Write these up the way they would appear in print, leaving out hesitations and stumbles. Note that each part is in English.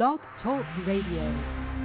Blog Talk Radio.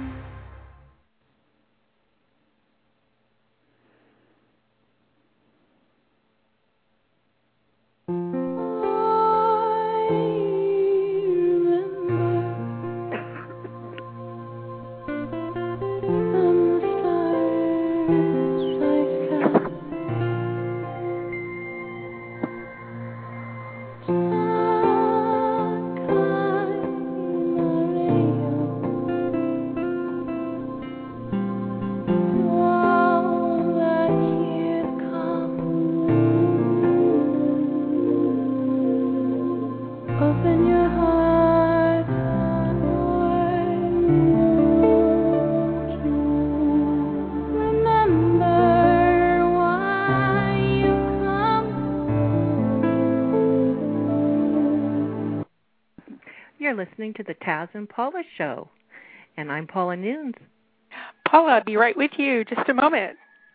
Listening to the Taz and Paula Show, and I'm Paula Nunes. Paula, I'll be right with you. Just a moment.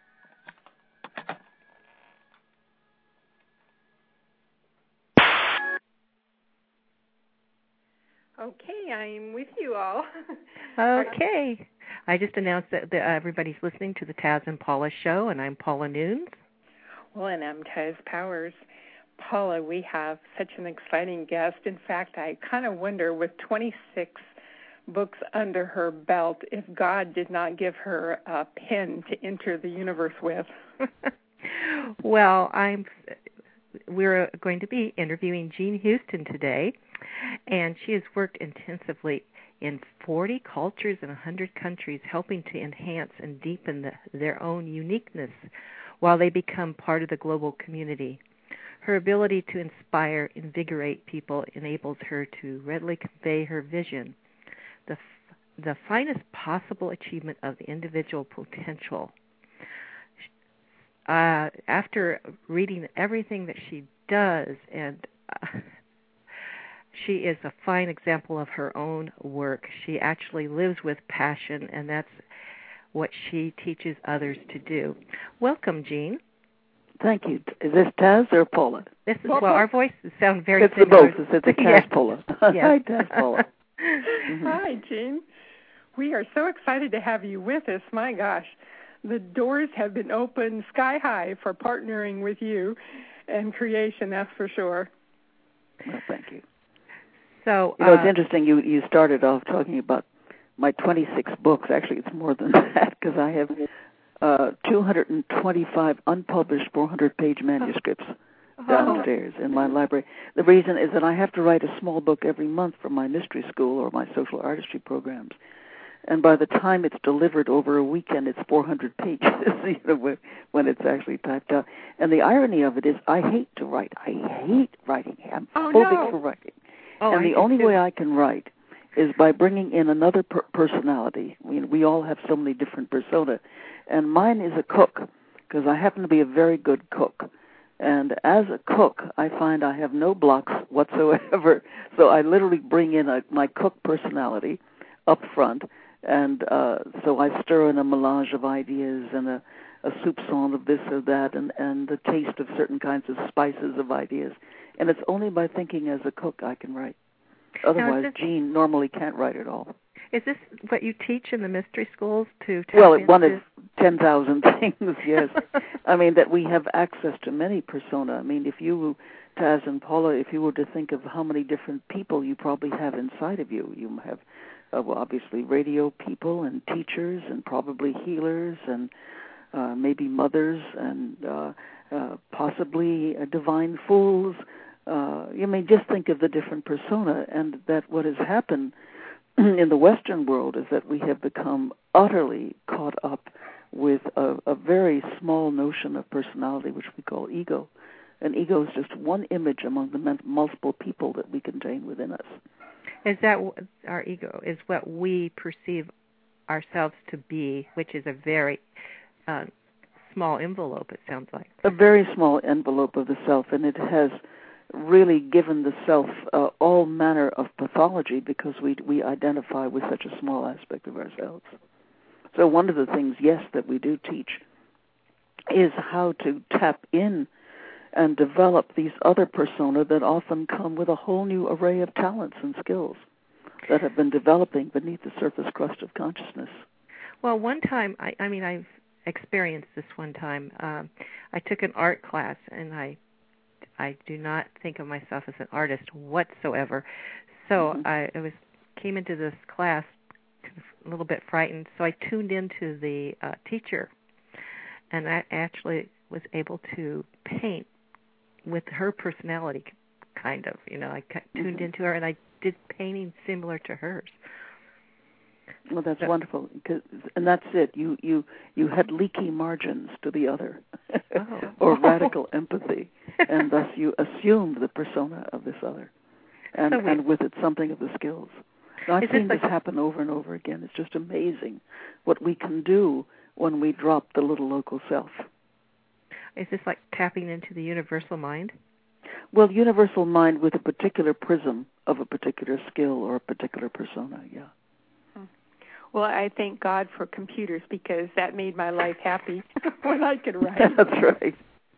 Okay, I'm with you all. Okay. I just announced that everybody's listening to the Taz and Paula Show, and I'm Paula Nunes. Well, and I'm Taz Powers. Paula, we have such an exciting guest. In fact, I kind of wonder, with 26 books under her belt, if God did not give her a pen to enter the universe with. Well, we're going to be interviewing Jean Houston today, and she has worked intensively in 40 cultures and 100 countries, helping to enhance and deepen their own uniqueness while they become part of the global community. Her ability to inspire, invigorate people enables her to readily convey her vision, the finest possible achievement of the individual potential. After reading everything that she does, and she is a fine example of her own work. She actually lives with passion, and that's what she teaches others to do. Welcome, Jean. Thank you. Is this Taz or Paula? This is, well, our voices sound very it's similar. It's both. It's Taz Paula. Hi, Taz Paula. Mm-hmm. Hi, Jean. We are so excited to have you with us. My gosh, the doors have been opened sky high for partnering with you and creation, that's for sure. Well, thank you. So, it's interesting. You started off talking about my 26 books. Actually, it's more than that, because I have 225 unpublished 400-page manuscripts downstairs in my library. The reason is that I have to write a small book every month for my mystery school or my social artistry programs. And by the time it's delivered over a weekend, it's 400 pages, when it's actually typed out. And the irony of it is I hate to write. I hate writing. I'm phobic for writing. And the only way I can write is by bringing in another personality. We all have so many different personas. And mine is a cook, because I happen to be a very good cook. And as a cook, I find I have no blocks whatsoever. So I literally bring in my cook personality up front. And so I stir in a melange of ideas and a soupçon of this or that and the taste of certain kinds of spices of ideas. And it's only by thinking as a cook I can write. Otherwise, Jean normally can't write at all. Is this what you teach in the mystery schools to tap Well, into? one of 10,000 things, yes. I mean, that we have access to many persona. I mean, if you, Taz and Paula, if you were to think of how many different people you probably have inside of you, you have, obviously, radio people and teachers and probably healers and maybe mothers and possibly divine fools. Just think of the different persona, and that what has happened in the Western world is that we have become utterly caught up with a very small notion of personality, which we call ego. And ego is just one image among the multiple people that we contain within us. Is that our ego is what we perceive ourselves to be, which is a very small envelope, it sounds like. A very small envelope of the self, and it has really given the self all manner of pathology because we identify with such a small aspect of ourselves. So one of the things, yes, that we do teach is how to tap in and develop these other persona that often come with a whole new array of talents and skills. that have been developing beneath the surface crust of consciousness. Well, one time, I've experienced this one time. I took an art class, and I do not think of myself as an artist whatsoever. So I came into this class a little bit frightened, so I tuned into the teacher, and I actually was able to paint with her personality, kind of. I tuned into her, and I did painting similar to hers. Well, that's wonderful, and that's it. You had leaky margins to the other, or radical empathy, and thus you assumed the persona of this other, and with it something of the skills. Now, I've seen this happen over and over again. It's just amazing what we can do when we drop the little local self. Is this like tapping into the universal mind? Well, universal mind with a particular prism of a particular skill or a particular persona, yeah. Well, I thank God for computers because that made my life happy when I could write. That's right.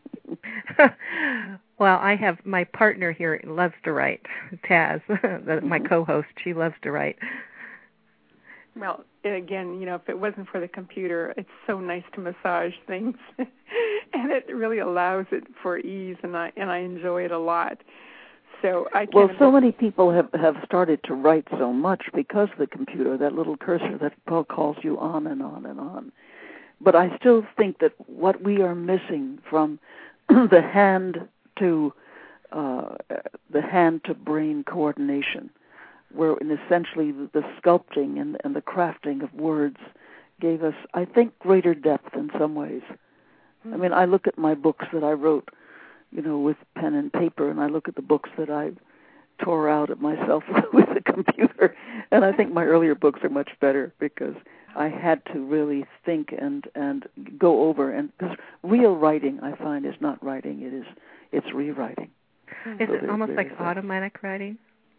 Well, I have my partner here loves to write, Taz, my co-host. She loves to write. Well, again, if it wasn't for the computer, it's so nice to massage things, and it really allows it for ease, and I enjoy it a lot. So so many people have started to write so much because of the computer, that little cursor that calls you on and on and on. But I still think that what we are missing from the hand to brain coordination, where essentially the sculpting and the crafting of words gave us, I think, greater depth in some ways. I mean, I look at my books that I wrote, with pen and paper, and I look at the books that I tore out of myself with the computer, and I think my earlier books are much better because I had to really think and go over, and because real writing, I find, is not writing, it's rewriting. Is it almost like automatic writing?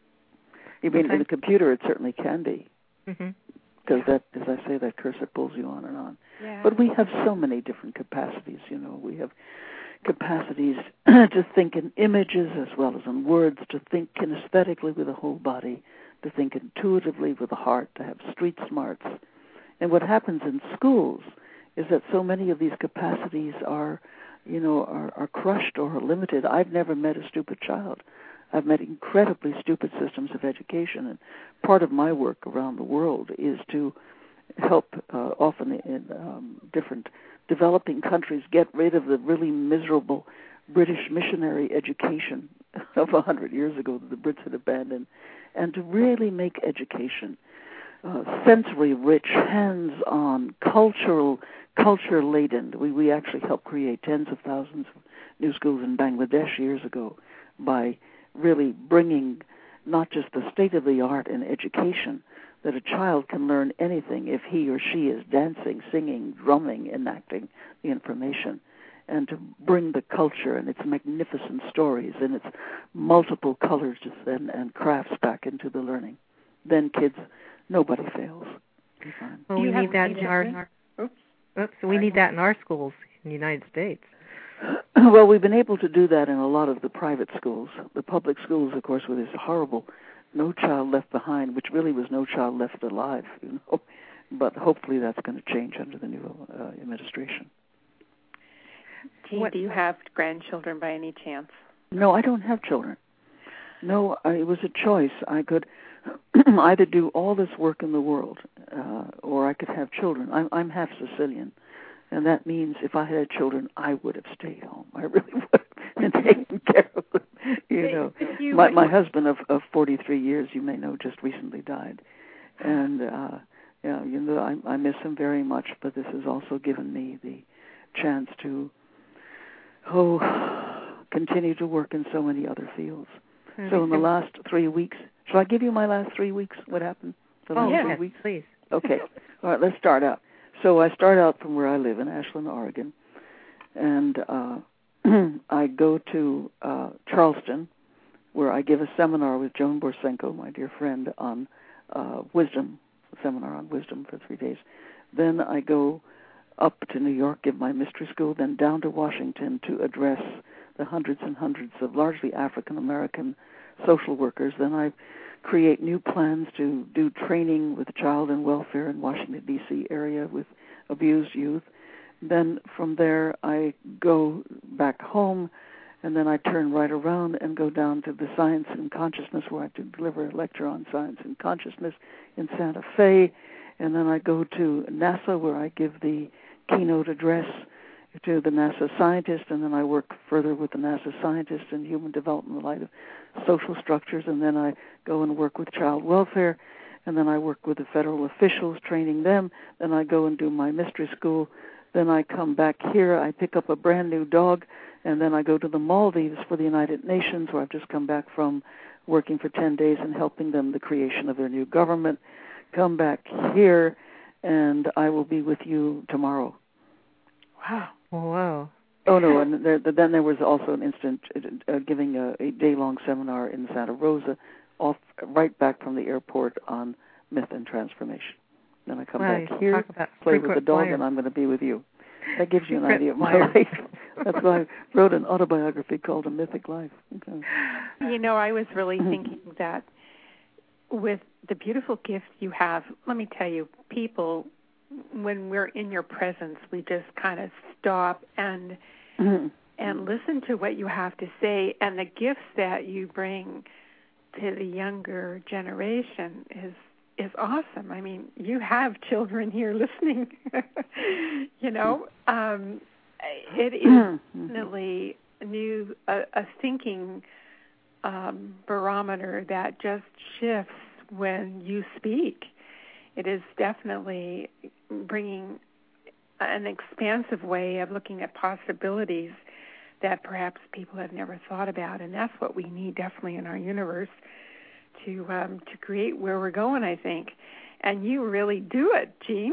You mean in the computer? It certainly can be, because that, as I say, that cursor pulls you on and on. Yeah. But we have so many different capacities. We have capacities to think in images as well as in words, to think kinesthetically with the whole body, to think intuitively with the heart, to have street smarts. And what happens in schools is that so many of these capacities are crushed or limited. I've never met a stupid child. I've met incredibly stupid systems of education, and part of my work around the world is to help often in different developing countries get rid of the really miserable British missionary education of 100 years ago that the Brits had abandoned, and to really make education sensory-rich, hands-on, culture-laden. We actually helped create tens of thousands of new schools in Bangladesh years ago by really bringing not just the state-of-the-art in education, that a child can learn anything if he or she is dancing, singing, drumming, enacting the information, and to bring the culture and its magnificent stories and its multiple colors and crafts back into the learning. Then kids, nobody fails. Well, we need that in our we need that in our schools in the United States. Well, we've been able to do that in a lot of the private schools. The public schools, of course, with this horrible No Child Left Behind, which really was No Child Left Alive, But hopefully that's going to change under the new administration. Jean, do you have grandchildren by any chance? No, I don't have children. No, it was a choice. I could either do all this work in the world, or I could have children. I'm half Sicilian, and that means if I had children, I would have stayed home. I really would have been taking care of them. My husband of 43 years, you may know, just recently died, and I miss him very much. But this has also given me the chance to continue to work in so many other fields. So in the last 3 weeks, shall I give you my last 3 weeks? What happened? Yes, 3 weeks, please. Okay. All right, let's start out. So I start out from where I live in Ashland, Oregon, and I go to Charleston, where I give a seminar with Joan Borsenko, my dear friend, on wisdom, a seminar on wisdom for 3 days. Then I go up to New York, give my mystery school, then down to Washington to address the hundreds and hundreds of largely African-American social workers. Then I create new plans to do training with child and welfare in Washington, D.C. area with abused youth. Then from there, I go back home, and then I turn right around and go down to the Science and Consciousness, where I deliver a lecture on science and consciousness in Santa Fe. And then I go to NASA, where I give the keynote address to the NASA scientists, and then I work further with the NASA scientists in human development in the light of social structures, and then I go and work with child welfare, and then I work with the federal officials, training them. Then I go and do my mystery school. Then I come back here, I pick up a brand new dog, and then I go to the Maldives for the United Nations, where I've just come back from working for 10 days and helping them the creation of their new government. Come back here, and I will be with you tomorrow. Wow. Whoa. Oh, no, and then there was also an incident giving a day-long seminar in Santa Rosa, right back from the airport on myth and transformation. Then I come back here, play with the dog, and I'm going to be with you. That gives you an idea of my life. That's why I wrote an autobiography called A Mythic Life. Okay. I was really thinking that with the beautiful gifts you have, let me tell you, people, when we're in your presence, we just kind of stop and listen to what you have to say. And the gifts that you bring to the younger generation is awesome. I mean, you have children here listening. It is definitely a thinking barometer that just shifts when you speak. It is definitely bringing an expansive way of looking at possibilities that perhaps people have never thought about, and that's what we need definitely in our universe to create where we're going, I think. And you really do it, Jean.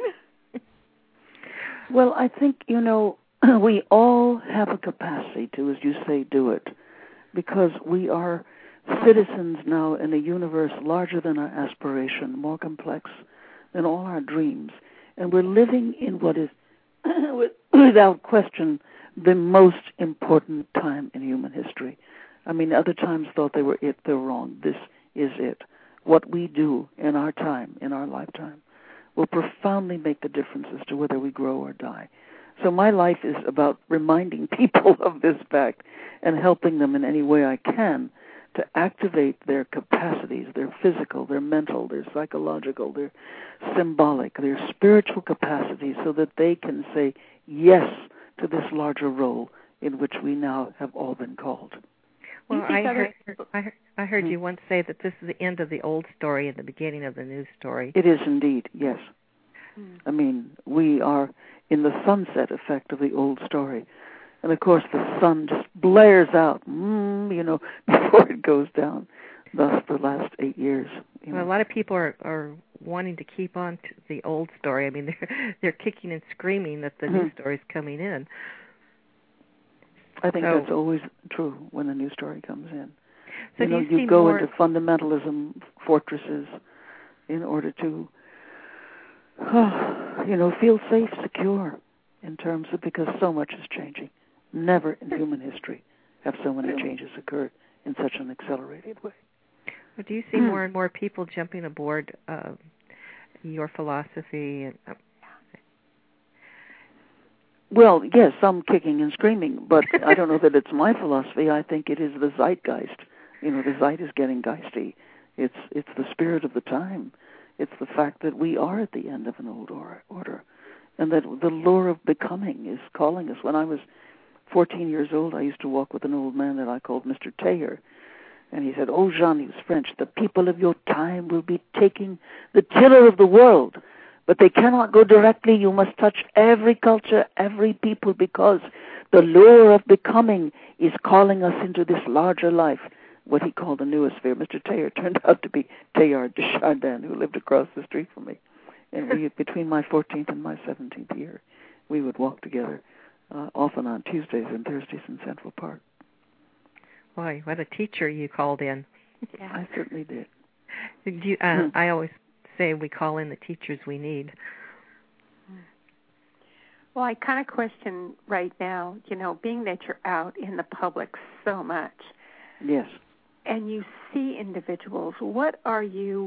Well, I think, we all have a capacity to, as you say, do it, because we are citizens now in a universe larger than our aspiration, more complex than all our dreams. And we're living in what is, without question, the most important time in human history. I mean, other times thought they were it, they're wrong. This is it. What we do in our time, in our lifetime, will profoundly make the difference as to whether we grow or die. So my life is about reminding people of this fact and helping them in any way I can to activate their capacities, their physical, their mental, their psychological, their symbolic, their spiritual capacities, so that they can say yes to this larger role in which we now have all been called. Well, I heard you once say that this is the end of the old story and the beginning of the new story. It is indeed, yes. I mean, we are in the sunset effect of the old story. And, of course, the sun just blares out, before it goes down. Thus, the last 8 years. Well, a lot of people are wanting to keep on to the old story. I mean, they're kicking and screaming that the new story's coming in. I think that's always true when a new story comes in. So you go into fundamentalism fortresses in order to, feel safe, secure, in terms of, because so much is changing. Never in human history have so many changes occurred in such an accelerated way. Well, do you see more and more people jumping aboard your philosophy? Well, yes, some kicking and screaming, but I don't know that it's my philosophy. I think it is the zeitgeist. The zeit is getting geisty. It's the spirit of the time. It's the fact that we are at the end of an old order, and that the lure of becoming is calling us. When I was 14 years old, I used to walk with an old man that I called Mr. Teilhard, and he said, "Oh, Jean," he was French, "the people of your time will be taking the tiller of the world, but they cannot go directly. You must touch every culture, every people, because the lure of becoming is calling us into this larger life," what he called the noosphere. Mr. Teilhard turned out to be Teilhard de Chardin, who lived across the street from me. And we, between my 14th and my 17th year, we would walk together, often on Tuesdays and Thursdays in Central Park. Boy, what a teacher you called in. Yeah. I certainly did. I always say we call in the teachers we need. Well, I kind of question right now, being that you're out in the public so much. Yes. and you see individuals, what are you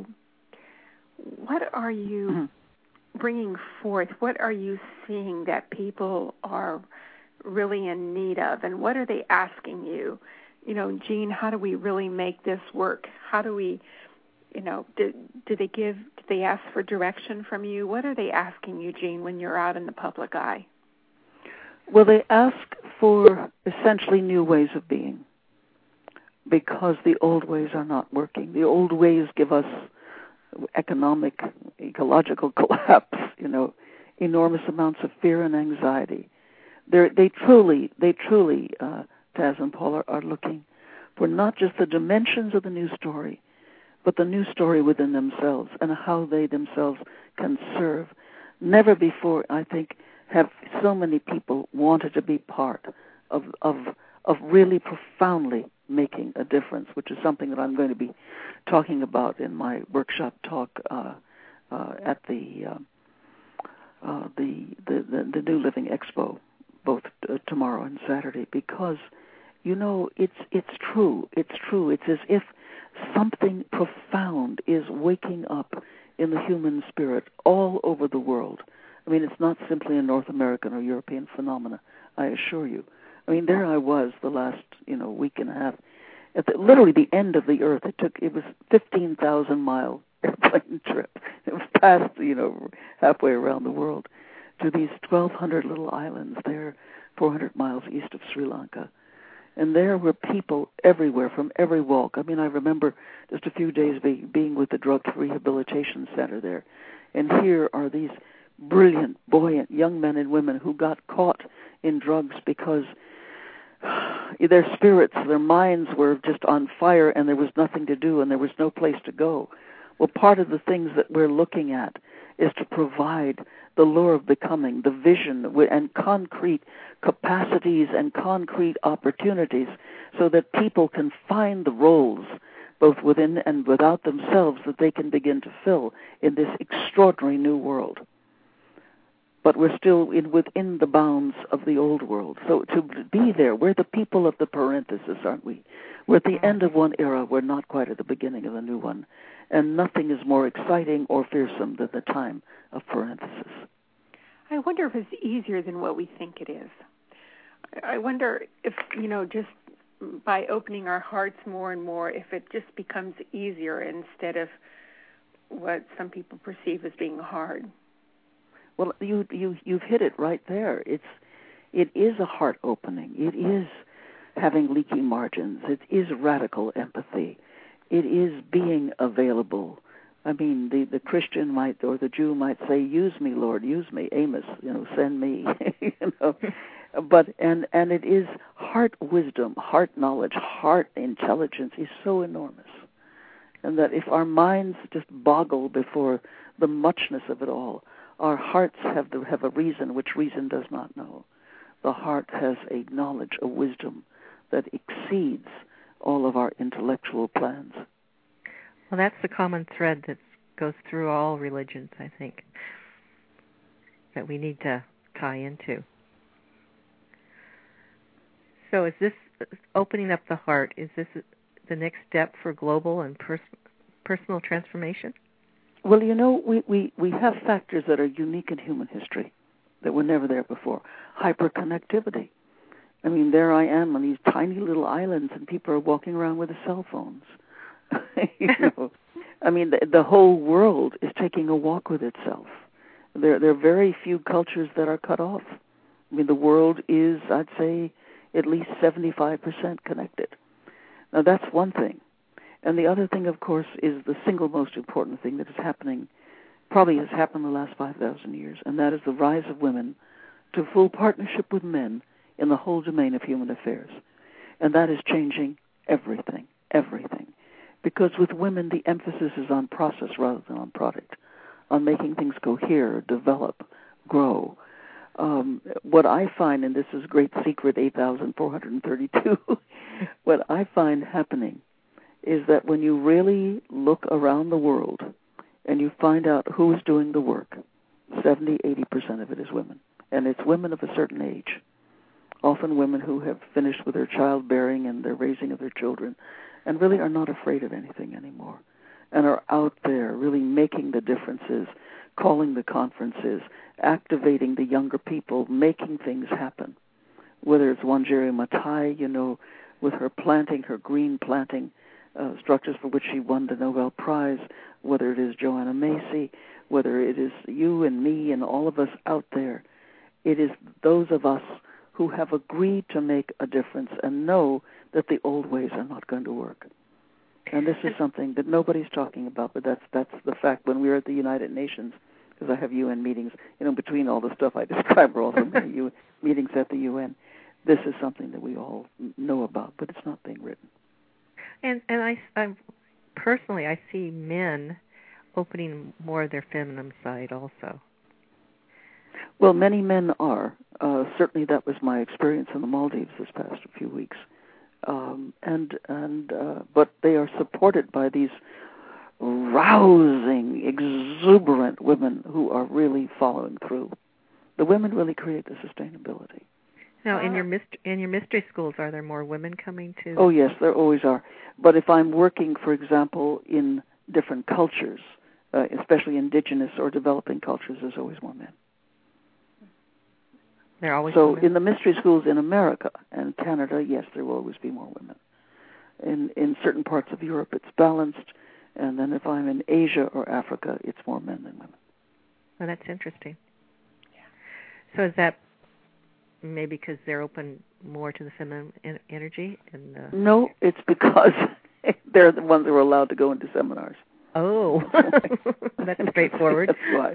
bringing forth? What are you seeing that people are really in need of, and what are they asking you? Jean, how do we really make this work? How do we, do they ask for direction from you? What are they asking you, Jean, when you're out in the public eye? Well, they ask for essentially new ways of being, because the old ways are not working. The old ways give us economic, ecological collapse, enormous amounts of fear and anxiety. They truly, Taz and Paul are looking for not just the dimensions of the new story, but the new story within themselves and how they themselves can serve. Never before, I think, have so many people wanted to be part of really profoundly making a difference, which is something that I'm going to be talking about in my workshop talk at the New Living Expo, both tomorrow and Saturday, because it's true. It's as if something profound is waking up in the human spirit all over the world. I mean, it's not simply a North American or European phenomena, I assure you. I mean, there I was the last, week and a half, at literally the end of the earth. It was 15,000-mile airplane trip. It was past, halfway around the world to these 1,200 little islands there, 400 miles east of Sri Lanka. And there were people everywhere from every walk. I mean, I remember just a few days being with the Drug Rehabilitation Center there. And here are these brilliant, buoyant young men and women who got caught in drugs because their spirits, their minds were just on fire, and there was nothing to do and there was no place to go. Well, part of the things that we're looking at is to provide the lure of becoming, the vision, and concrete capacities and concrete opportunities so that people can find the roles, both within and without themselves, that they can begin to fill in this extraordinary new world. But we're still within the bounds of the old world. So to be there, we're the people of the parenthesis, aren't we? We're at the end of one era. We're not quite at the beginning of a new one. And nothing is more exciting or fearsome than the time of parenthesis. I wonder if it's easier than what we think it is. I wonder if, just by opening our hearts more and more, if it just becomes easier instead of what some people perceive as being hard. Well, you've hit it right there. It is a heart opening. It is having leaky margins. It is radical empathy. It is being available. I mean, the Christian might, or the Jew might say, "Use me, Lord, use me, Amos, send me," But and it is heart wisdom, heart knowledge, heart intelligence is so enormous, and that if our minds just boggle before the muchness of it all, our hearts have a reason which reason does not know. The heart has a knowledge, a wisdom that exceeds all of our intellectual plans. Well, that's the common thread that goes through all religions, I think, that we need to tie into. So is this opening up the heart, is this the next step for global and personal transformation? Well, we have factors that are unique in human history that were never there before. Hyperconnectivity. I mean, there I am on these tiny little islands, and people are walking around with their cell phones. I mean, the whole world is taking a walk with itself. There are very few cultures that are cut off. I mean, the world is, I'd say, at least 75% connected. Now, that's one thing. And the other thing, of course, is the single most important thing that is happening, probably has happened in the last 5,000 years, and that is the rise of women to full partnership with men in the whole domain of human affairs. And that is changing everything. Because with women, the emphasis is on process rather than on product, on making things cohere, develop, grow. What I find, and this is great secret 8,432, what I find happening is that when you really look around the world and you find out who is doing the work, 70-80% of it is women. And it's women of a certain age, often women who have finished with their childbearing and their raising of their children, and really are not afraid of anything anymore, and are out there really making the differences, calling the conferences, activating the younger people, making things happen. Whether it's Wangari Maathai, with her green planting structures for which she won the Nobel Prize, whether it is Joanna Macy, whether it is you and me and all of us out there, it is those of us who have agreed to make a difference and know that the old ways are not going to work. And this is something that nobody's talking about, but that's the fact. When we were at the United Nations, because I have UN meetings, between all the stuff I described, we're also many meetings at the UN. This is something that we all know about, but it's not being written. And I personally, I see men opening more of their feminine side also. Well, many men are. Certainly that was my experience in the Maldives this past few weeks. But they are supported by these rousing, exuberant women who are really following through. The women really create the sustainability. Now, in your mystery schools, are there more women coming to? Oh, yes, there always are. But if I'm working, for example, in different cultures, especially indigenous or developing cultures, there's always more men. There are always so women? In the mystery schools in America and Canada, yes, there will always be more women. In certain parts of Europe, it's balanced. And then if I'm in Asia or Africa, it's more men than women. Oh, that's interesting. Yeah. So is that maybe because they're open more to the feminine energy? No, it's because they're the ones that are allowed to go into seminars. Oh, that's straightforward. That's why.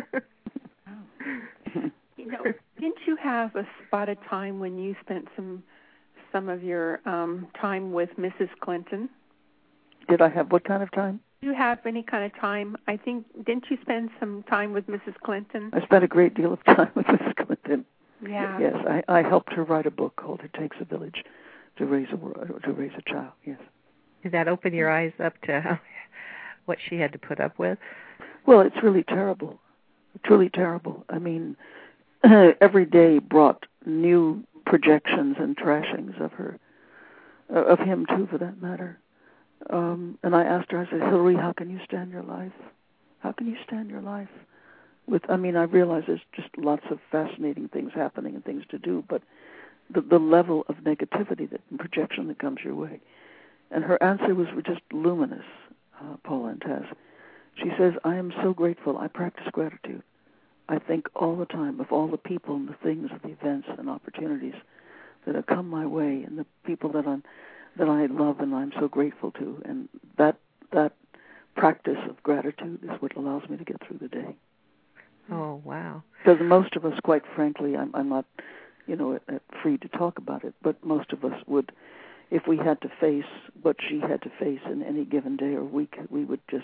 Didn't you have a spot of time when you spent some of your time with Mrs. Clinton? Did I have what kind of time? Did you have any kind of time? I think, didn't you spend some time with Mrs. Clinton? I spent a great deal of time with Mrs. Clinton. Yeah. Yes, I helped her write a book called "It Takes a Village to Raise a Child." Yes. Did that open your eyes up to what she had to put up with? Well, it's really terrible. Truly terrible. I mean, every day brought new projections and trashings of her, of him too, for that matter. And I asked her, I said, Hillary, how can you stand your life? How can you stand your life? I realize there's just lots of fascinating things happening and things to do, but the level of negativity and projection that comes your way. And her answer was just luminous, Paula and Taz. She says, I am so grateful. I practice gratitude. I think all the time of all the people and the things and the events and opportunities that have come my way and the people that I love and I'm so grateful to. And that practice of gratitude is what allows me to get through the day. Oh, wow. Because most of us, quite frankly, I'm not, free to talk about it, but most of us would, if we had to face what she had to face in any given day or week, we would just,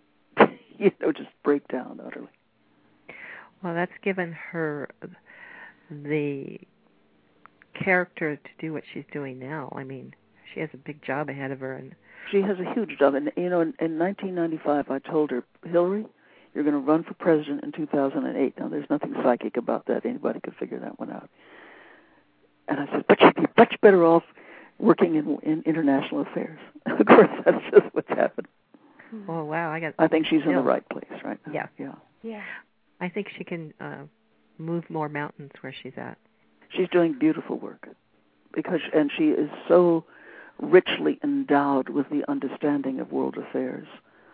just break down utterly. Well, that's given her the character to do what she's doing now. I mean, she has a big job ahead of her. And she has a huge job. And, in 1995, I told her, Hillary, you're going to run for president in 2008. Now, there's nothing psychic about that. Anybody could figure that one out. And I said, but you'd be much better off working in international affairs. Of course, that's just what's happened. Oh, wow. I think she's in the right place right now. Yeah. I think she can move more mountains where she's at. She's doing beautiful work and she is so richly endowed with the understanding of world affairs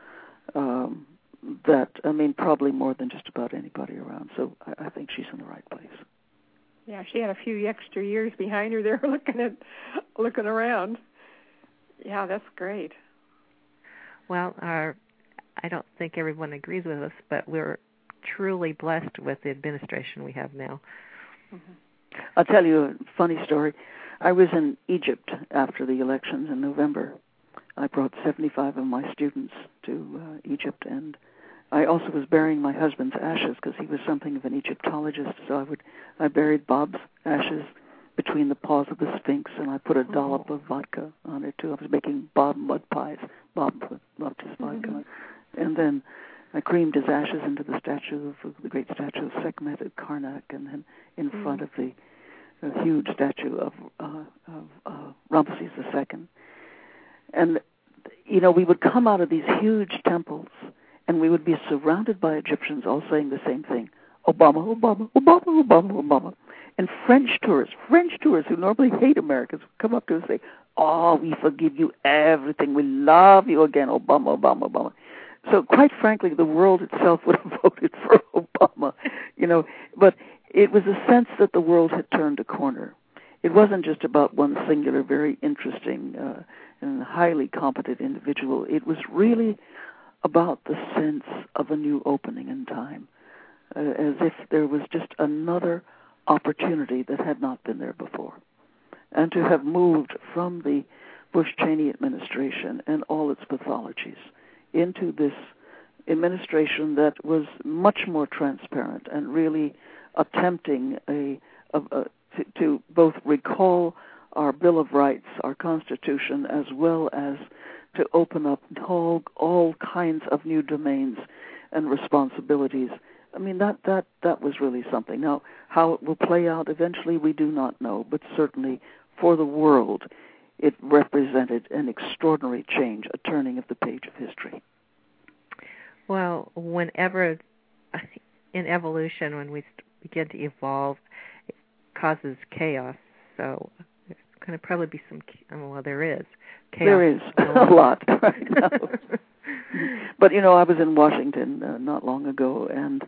that, probably more than just about anybody around. So I think she's in the right place. Yeah, she had a few extra years behind her there looking around. Yeah, that's great. Well, I don't think everyone agrees with us, but we're truly blessed with the administration we have now. Mm-hmm. I'll tell you a funny story. I was in Egypt after the elections in November. I brought 75 of my students to Egypt, and I also was burying my husband's ashes because he was something of an Egyptologist. So I buried Bob's ashes between the paws of the Sphinx, and I put a dollop of vodka on it too. I was making Bob mud pies. Bob loved his vodka, and then I creamed his ashes into the great statue of Sekhmet at Karnak, and then in front of the huge statue of Ramesses II. And, we would come out of these huge temples, and we would be surrounded by Egyptians all saying the same thing: Obama, Obama, Obama, Obama, Obama. And French tourists who normally hate Americans, would come up to us and say, "Oh, we forgive you everything. We love you again, Obama, Obama, Obama." So quite frankly, the world itself would have voted for Obama, but it was a sense that the world had turned a corner. It wasn't just about one singular, very interesting and highly competent individual. It was really about the sense of a new opening in time, as if there was just another opportunity that had not been there before. And to have moved from the Bush-Cheney administration and all its pathologies into this administration that was much more transparent and really attempting to both recall our Bill of Rights, our Constitution, as well as to open up all kinds of new domains and responsibilities. I mean, that was really something. Now, how it will play out eventually, we do not know, but certainly for the world, it represented an extraordinary change, a turning of the page of history. Well, whenever in evolution, when we begin to evolve, it causes chaos. So there's going to probably be some, there is chaos. There is a lot right now. But, I was in Washington not long ago, and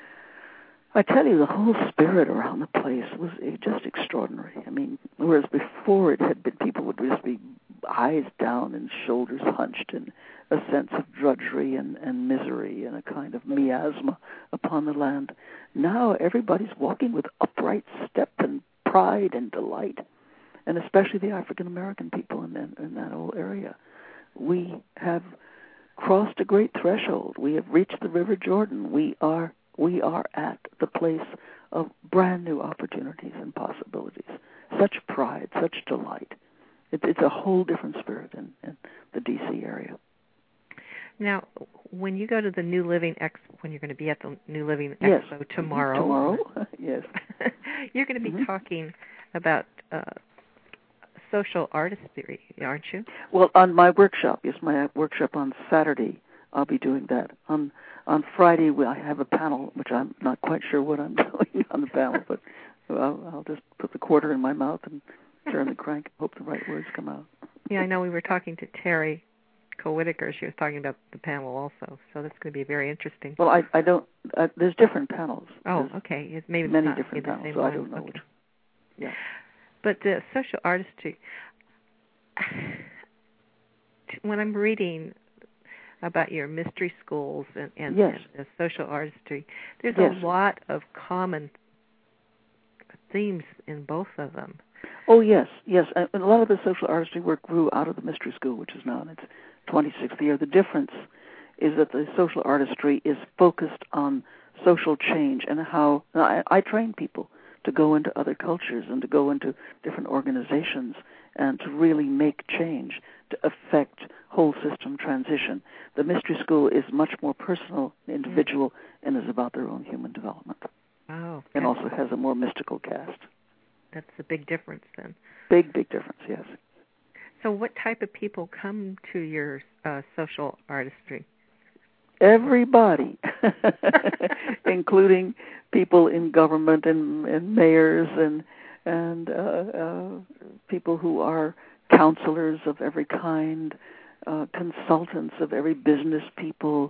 I tell you, the whole spirit around the place was just extraordinary. I mean, whereas before it had been, people would just be eyes down and shoulders hunched and a sense of drudgery and misery and a kind of miasma upon the land. Now everybody's walking with upright step and pride and delight, and especially the African-American people in that whole area. We have crossed a great threshold. We have reached the River Jordan. We are at the place of brand new opportunities and possibilities. Such pride, such delight. It's a whole different spirit in the D.C. area. Now, when you go to the New Living Expo, when you're going to be at the New Living Expo tomorrow. Tomorrow, yes. You're going to be talking about social artistry, aren't you? Well, on my workshop, my workshop on Saturday, I'll be doing that. On Friday, I have a panel, which I'm not quite sure what I'm doing on the panel, but I'll just put the quarter in my mouth and turn the crank and hope the right words come out. Yeah, I know we were talking to Terry Whitaker. She was talking about the panel also, so that's going to be very interesting. Well, I don't. There's different panels. Oh, okay. It's maybe many not different panels, so I don't know which. Yeah. But the social artistry, when I'm reading about your mystery schools and yes. the social artistry, there's yes. a lot of common themes in both of them. Oh, yes. And a lot of the social artistry work grew out of the mystery school, which is now in its 26th year. The difference is that the social artistry is focused on social change and how I train people to go into other cultures and to go into different organizations and to really make change, to affect whole system transition. The mystery school is much more personal, individual, and is about their own human development. Oh. And also has a more mystical cast. That's a big difference then. Big difference, yes. So what type of people come to your social artistry? Everybody, including people in government and mayors and people who are counselors of every kind, consultants of every business people,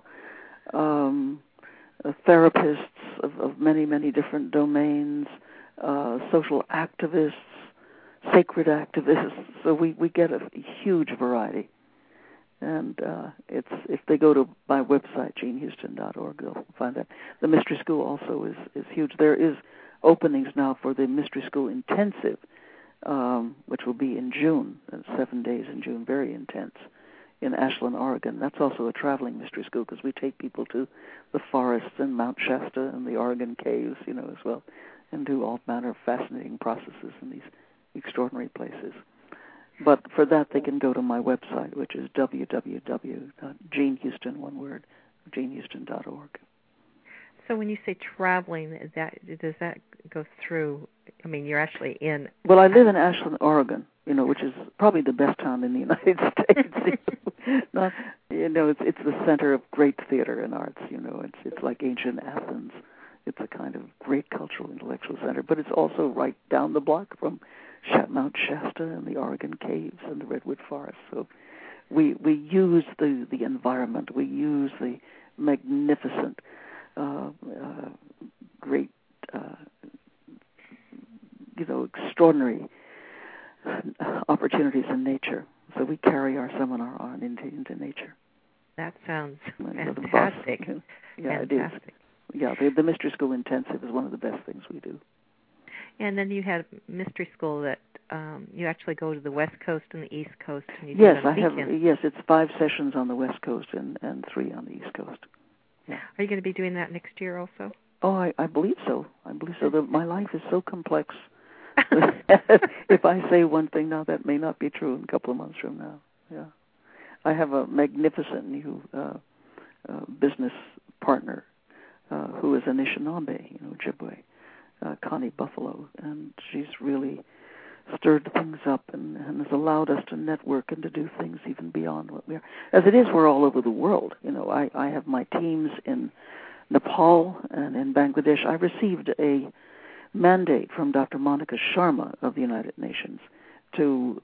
therapists of many, many different domains, social activists, sacred activists. So we get a huge variety. And if they go to my website, jeanhouston.org, they'll find that. The Mystery School also is huge. There is openings now for the Mystery School Intensive, which will be in June, 7 days in June, very intense, in Ashland, Oregon. That's also a traveling mystery school because we take people to the forests and Mount Shasta and the Oregon caves, as well, and do all manner of fascinating processes in these extraordinary places. But for that, they can go to my website, which is www.jeanhouston, one word, jeanhouston.org. So when you say traveling, does that go through? I mean, you're actually in. Well, I live in Ashland, Oregon, which is probably the best town in the United States. It's the center of great theater and arts. It's like ancient Athens. It's a kind of great cultural, intellectual center, but it's also right down the block from Mount Shasta and the Oregon Caves and the Redwood Forest. So we use the environment. We use the magnificent, great, extraordinary opportunities in nature. So we carry our seminar on into nature. That sounds fantastic. Yeah, it is. Yeah, the Mystery School Intensive is one of the best things we do. And then you had Mystery School that you actually go to the West Coast and the East Coast. And you yes, do it on weekends. Yes, it's 5 sessions on the West Coast and 3 on the East Coast. Yeah. Are you going to be doing that next year also? Oh, I believe so. My life is so complex. If I say one thing now, that may not be true in a couple of months from now. Yeah, I have a magnificent new business partner who is Anishinaabe, Ojibwe, Connie Buffalo, and she's really stirred things up and has allowed us to network and to do things even beyond what we are. As it is, we're all over the world. I have my teams in Nepal and in Bangladesh. I received a mandate from Dr. Monica Sharma of the United Nations to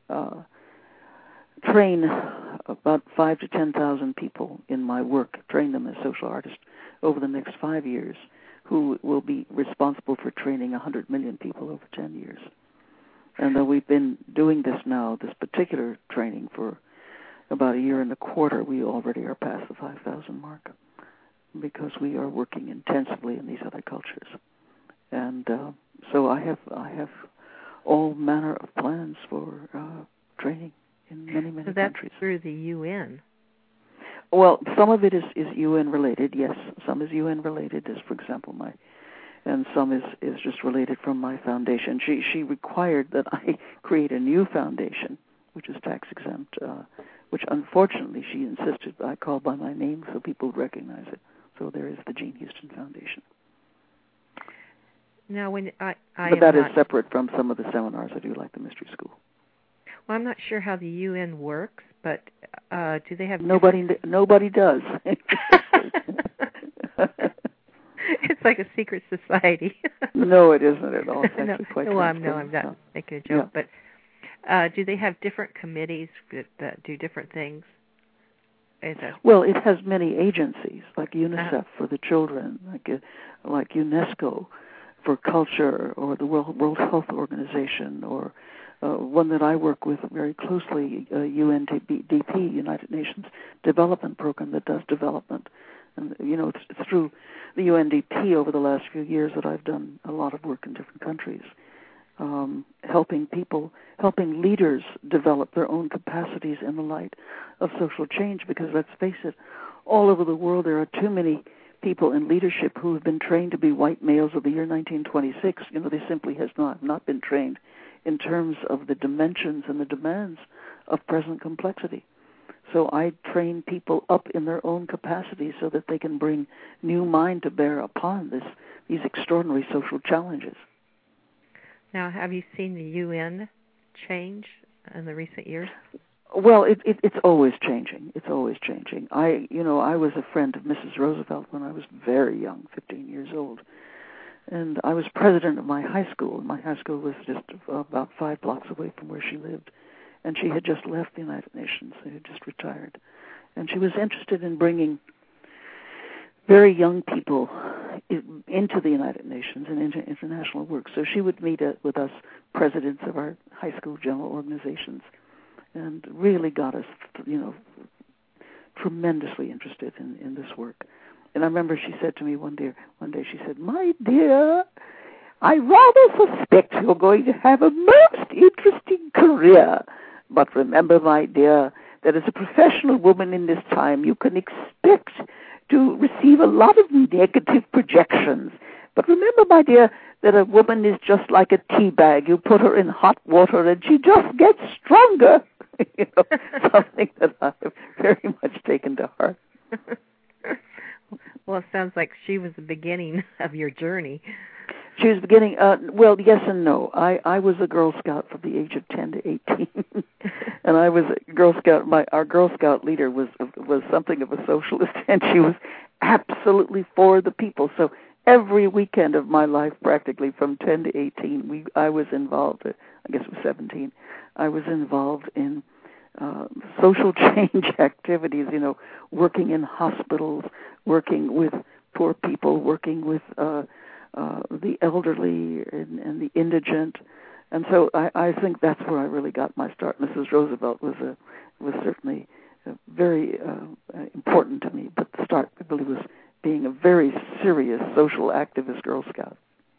train about 5,000 to 10,000 people in my work, train them as social artists over the next 5 years, who will be responsible for training 100 million people over 10 years. And though we've been doing this particular training for about 1.25 years, we already are past the 5,000 mark because we are working intensively in these other cultures. And so I have all manner of plans for training in many so that's countries. Through the UN. Well, some of it is UN related. Yes, some is UN related, as for example and some is just related from my foundation. She required that I create a new foundation, which is tax exempt, which unfortunately she insisted I call by my name so people would recognize it. So there is the Jean Houston Foundation. Now, when but that is separate from some of the seminars I do, like the Mystery School. Well, I'm not sure how the UN works, but do they have... Nobody does. It's like a secret society. No, it isn't at all. It's actually quite I'm not making a joke. Yeah. But do they have different committees that do different things? Well, it has many agencies, like UNICEF for the children, like UNESCO for culture, or the World Health Organization, or one that I work with very closely, UNDP, United Nations Development Program, that does development. And, it's through the UNDP over the last few years that I've done a lot of work in different countries, helping leaders develop their own capacities in the light of social change, because let's face it, all over the world there are too many people in leadership who have been trained to be white males of the year 1926. They simply have not been trained in terms of the dimensions and the demands of present complexity. So I train people up in their own capacity so that they can bring new mind to bear upon these extraordinary social challenges. Now, have you seen the UN change in the recent years? Well, it's always changing. It's always changing. I was a friend of Mrs. Roosevelt when I was very young, 15 years old. And I was president of my high school. My high school was just about 5 blocks away from where she lived. And she had just left the United Nations. She had just retired. And she was interested in bringing very young people into the United Nations and into international work. So she would meet with us, presidents of our high school general organizations, and really got us, tremendously interested in this work. And I remember she said to me one day she said, "My dear, I rather suspect you're going to have a most interesting career. But remember, my dear, that as a professional woman in this time, you can expect to receive a lot of negative projections. But remember, my dear, that a woman is just like a tea bag. You put her in hot water and she just gets stronger." Something that I've very much taken to heart. Well, it sounds like she was the beginning of your journey. She was beginning, well, yes and no. I was a Girl Scout from the age of 10 to 18. And I was a Girl Scout. Our Girl Scout leader was something of a socialist, and she was absolutely for the people. So every weekend of my life, practically from 10 to 18, I was involved, I guess it was 17, I was involved in social change activities, working in hospitals, working with poor people, working with the elderly and the indigent. And so I think that's where I really got my start. Mrs. Roosevelt was certainly very important to me, but the start really was being a very serious social activist Girl Scout.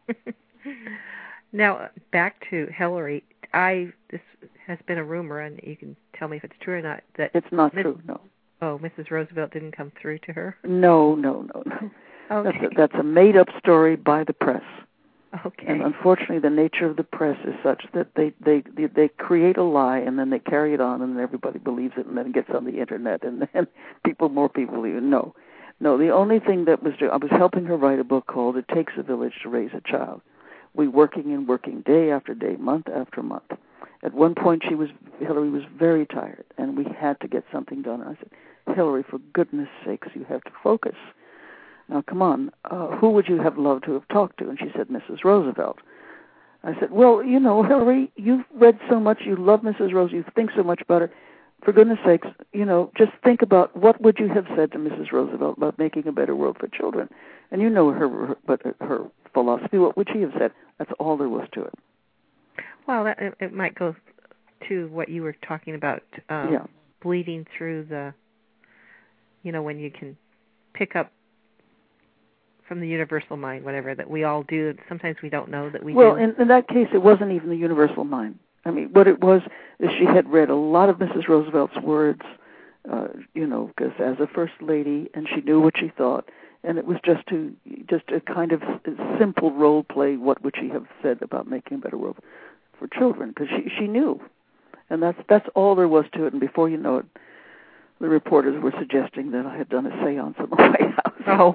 Now, back to Hillary. This has been a rumor, and you can tell me if it's true or not. That it's not true, no. Oh, Mrs. Roosevelt didn't come through to her? No. Okay. That's a made-up story by the press. Okay. And unfortunately, the nature of the press is such that they create a lie and then they carry it on, and then everybody believes it, and then it gets on the internet, and then more people believe it. No. The only thing that was true, I was helping her write a book called "It Takes a Village to Raise a Child." We working day after day, month after month. At one point, Hillary was very tired, and we had to get something done. I said, "Hillary, for goodness sakes, you have to focus. Now, come on, who would you have loved to have talked to?" And she said, "Mrs. Roosevelt." I said, "Well, Hillary, you've read so much, you love Mrs. Roosevelt, you think so much about her. For goodness sakes, just think about what would you have said to Mrs. Roosevelt about making a better world for children. And her philosophy, what would she have said?" That's all there was to it. Well, it might go to what you were talking about, bleeding through the, when you can pick up from the universal mind, whatever, that we all do. Sometimes we don't know that we do. Well, in that case, it wasn't even the universal mind. I mean, what it was is she had read a lot of Mrs. Roosevelt's words, because as a first lady, and she knew what she thought, and it was just a kind of simple role play. What would she have said about making a better world for children? Because she knew, and that's all there was to it. And before you know it, the reporters were suggesting that I had done a séance at the White House. Oh,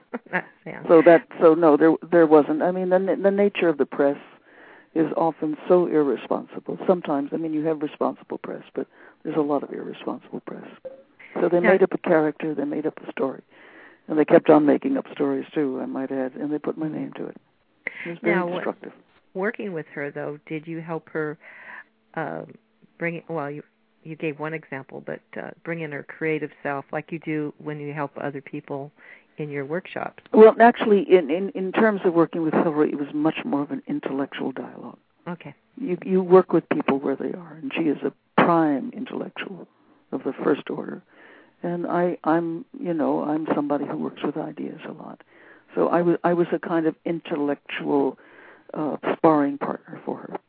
So no, there wasn't. I mean, the nature of the press is often so irresponsible. Sometimes, you have responsible press, but there's a lot of irresponsible press. So they made up a character, they made up a story. And they kept on making up stories, too, I might add, and they put my name to it. It was very destructive. Working with her, though, did you help her you gave one example, but bring in her creative self like you do when you help other people in your workshops? Well, actually, in terms of working with Hillary, it was much more of an intellectual dialogue. Okay. You work with people where they are, and she is a prime intellectual of the first order. And I'm somebody who works with ideas a lot. So I was a kind of intellectual sparring partner for her.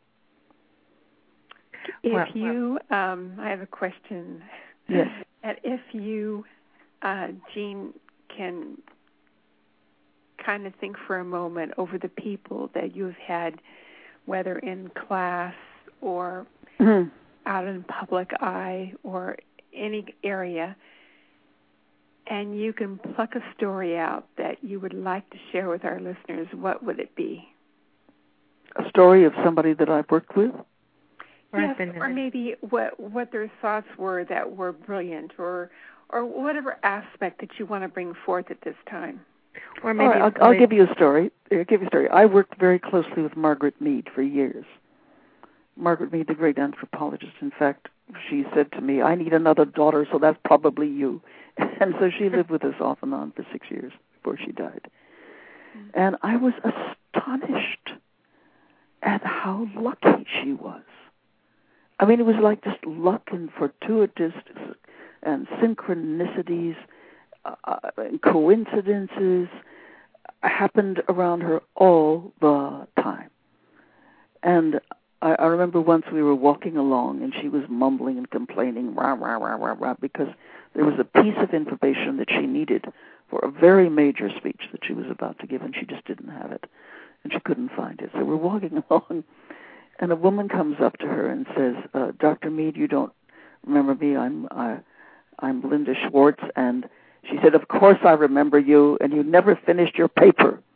I have a question. Yes. And if you, Jean, can kind of think for a moment over the people that you've had, whether in class or out in public eye or any area, and you can pluck a story out that you would like to share with our listeners, what would it be? A story of somebody that I've worked with? Yes, or maybe what their thoughts were that were brilliant, or whatever aspect that you want to bring forth at this time. Or maybe I'll give you a story. I worked very closely with Margaret Mead for years. Margaret Mead, the great anthropologist. In fact, she said to me, "I need another daughter, so that's probably you." And so she lived with us off and on for 6 years before she died. And I was astonished at how lucky she was. I mean, it was like just luck and fortuitous and synchronicities and coincidences happened around her all the time. And I remember once we were walking along and she was mumbling and complaining, rah, rah, rah, rah, rah, because there was a piece of information that she needed for a very major speech that she was about to give, and she just didn't have it, and she couldn't find it. So we're walking along, and a woman comes up to her and says, "Dr. Mead, you don't remember me. I'm Linda Schwartz." And she said, "Of course I remember you, and you never finished your paper."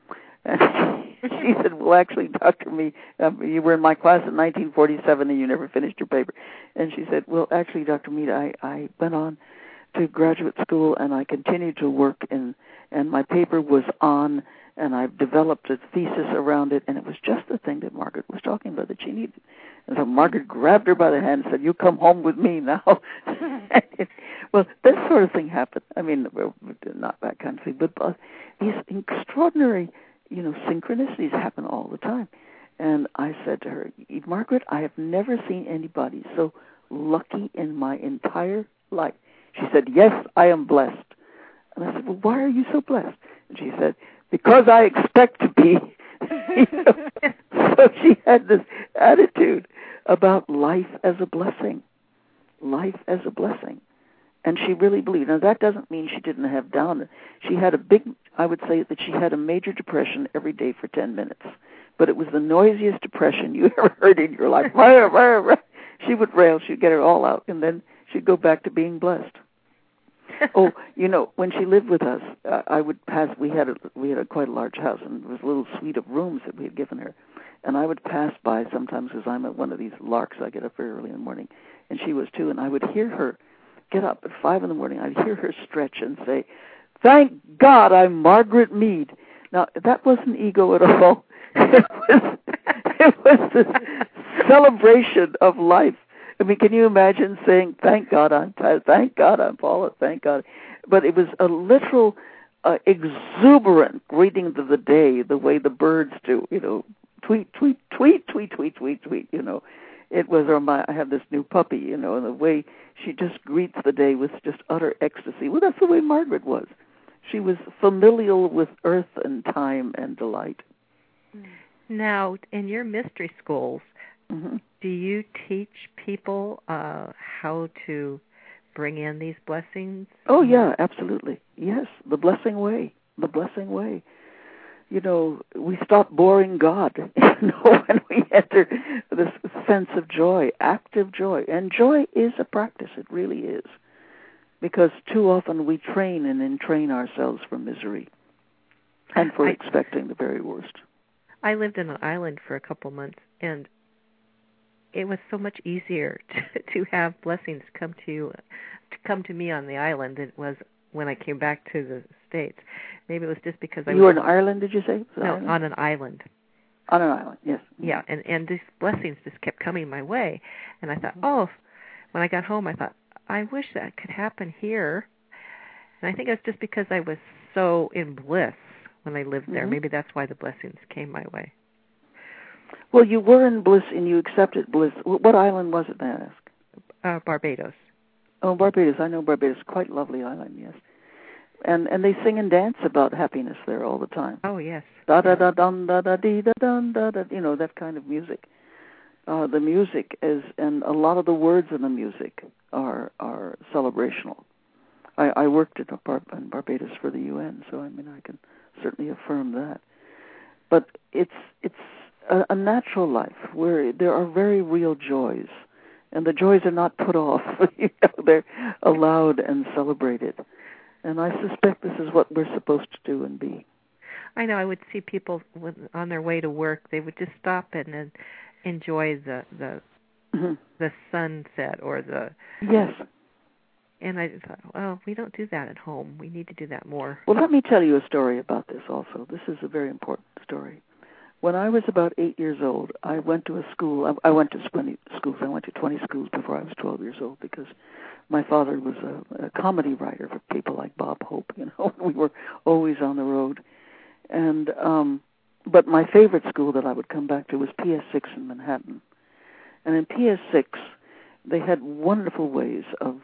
And she said, well, actually, Dr. Mead, you were in my class in 1947 and you never finished your paper. And she said, well, actually, Dr. Mead, I went on to graduate school and I continued to work and my paper was on, and I've developed a thesis around it, and it was just the thing that Margaret was talking about that she needed. And so Margaret grabbed her by the hand and said, you come home with me now. Well, this sort of thing happened. I mean, not that kind of thing, but these extraordinary, synchronicities happen all the time. And I said to her, Margaret, I have never seen anybody so lucky in my entire life. She said, yes, I am blessed. And I said, well, why are you so blessed? And she said, because I expect to be. So she had this attitude about life as a blessing. Life as a blessing. And she really believed. Now, that doesn't mean she didn't have down. She had I would say that she had a major depression every day for 10 minutes. But it was the noisiest depression you ever heard in your life. She would rail, she'd get it all out, and then she'd go back to being blessed. Oh, when she lived with us, I would pass. We had quite a large house, and there was a little suite of rooms that we had given her. And I would pass by sometimes because I'm at one of these larks. I get up very early in the morning, and she was too. And I would hear her get up at 5 a.m. I'd hear her stretch and say, "Thank God I'm Margaret Mead." Now that wasn't ego at all. It was this celebration of life. I mean, can you imagine saying, thank God I'm Paula, thank God. But it was a literal, exuberant greeting of the day, the way the birds do, tweet, tweet, tweet, tweet, tweet, tweet, tweet, It was, I have this new puppy, and the way she just greets the day with just utter ecstasy. Well, that's the way Margaret was. She was familial with earth and time and delight. Now, in your mystery schools, mm-hmm. do you teach people how to bring in these blessings? Oh, yeah, absolutely. Yes, the blessing way. The blessing way. We stop boring God when we enter this sense of joy, active joy. And joy is a practice. It really is. Because too often we train and entrain ourselves for misery and for expecting the very worst. I lived in an island for a couple months, and it was so much easier to have blessings come to me on the island than it was when I came back to the States. Maybe it was just because you were in Ireland, did you say? No, on an island. On an island, yes. Yeah, and these blessings just kept coming my way. And I thought, when I got home, I thought, I wish that could happen here. And I think it was just because I was so in bliss when I lived there. Mm-hmm. Maybe that's why the blessings came my way. Well, you were in bliss and you accepted bliss. What island was it, may I ask? Barbados. Oh, Barbados. I know Barbados. Quite lovely island, yes. And they sing and dance about happiness there all the time. Oh, yes. Da da da dum da da dee da dum da da. That kind of music. The music is, and a lot of the words in the music are celebrational. I worked in Barbados for the UN, so I can certainly affirm that. But it's a natural life where there are very real joys, and the joys are not put off. They're allowed and celebrated. And I suspect this is what we're supposed to do and be. I know. I would see people on their way to work. They would just stop and enjoy the mm-hmm. the sunset or the yes. And I thought, well, we don't do that at home. We need to do that more. Well, let me tell you a story about this also. This is a very important story. When I was about 8 years old, I went to a school. I went to 20 schools. I went to 20 schools before I was 12 years old because my father was a comedy writer for people like Bob Hope. We were always on the road. And but my favorite school that I would come back to was PS6 in Manhattan. And in PS6, they had wonderful ways of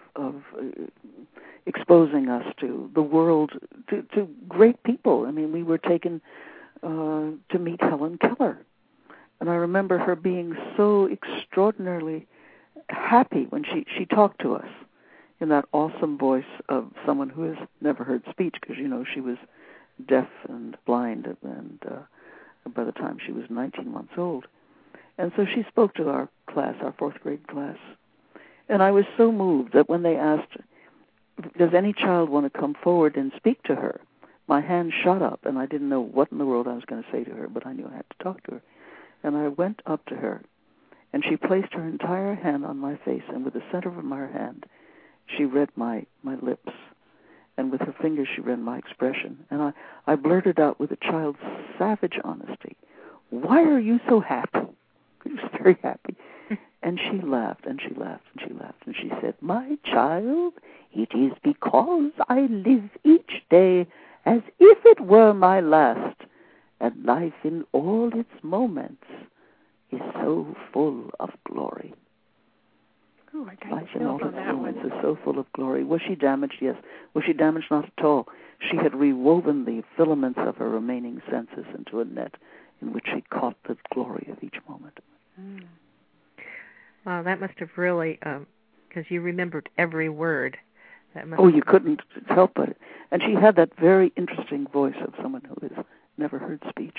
exposing us to the world, to great people. We were taken to meet Helen Keller. And I remember her being so extraordinarily happy when she talked to us in that awesome voice of someone who has never heard speech because, she was deaf and blind and by the time she was 19 months old. And so she spoke to our class, our fourth grade class. And I was so moved that when they asked, does any child want to come forward and speak to her? my hand shot up, and I didn't know what in the world I was going to say to her, but I knew I had to talk to her. And I went up to her, and she placed her entire hand on my face, and with the center of her hand, she read my lips. And with her fingers, she read my expression. And I blurted out with a child's savage honesty, "Why are you so happy?" She was very happy. And she laughed, and she laughed, and she laughed. And she said, "My child, it is because I live each day as if it were my last. And life in all its moments is so full of glory." Ooh, I got Life in all chills its on that moments one. is so full of glory. Was she damaged? Yes. Was she damaged? Not at all. She had rewoven the filaments of her remaining senses into a net in which she caught the glory of each moment. Mm. Wow, that must have really, because you remembered every word. You couldn't help it. And she had that very interesting voice of someone who has never heard speech,